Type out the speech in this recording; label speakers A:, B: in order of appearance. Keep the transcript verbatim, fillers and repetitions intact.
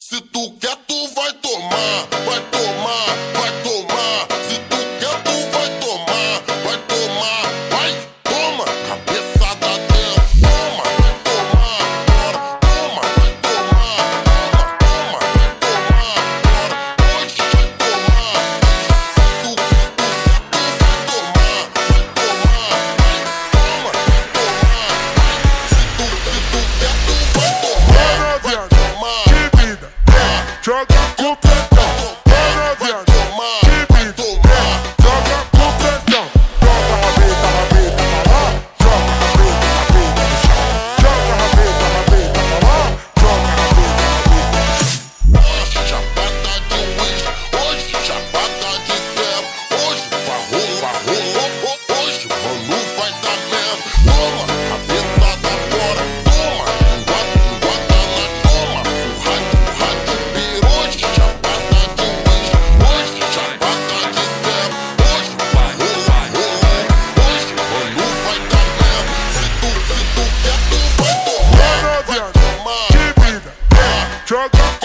A: Se tu quer, tu vai tomar, vai tomar, vai tomar. Se tu quer, tu vai tomar, vai tomar, vai, toma. Cabeçada dentro, toma, vai tomar, bora, toma, vai tomar, toma, toma, vai tomar, bora, hoje vai tomar. Se tu, se tu quer, tu vai tomar, vai tomar, vai, toma, vai tomar, vai. Se tu, se tu quer, tu vai tomar, vai tomar.
B: Joga com pressão, vai tomar, vai tomar. Joga com pressão, joga a rabeta, rabeta pra lá, joga a rabeta, rabeta no chão. Joga a rabeta, rabeta pra lá, joga a rabeta, rabeta no chão.
A: Hoje chapada de uísque, hoje chapada de ferro, hoje farrou, farrou, hoje mano vai dar merda. Toma, cabeçada fora, toma, engota, engota na toma, surra, surra de piro. Hoje chapada de uísque, hoje chapada de ferro, hoje farrou, farrou, hoje mano vai dar merda. Se tu, se tu quer, tu vai tomar, vai tomar.
B: Que vida, joga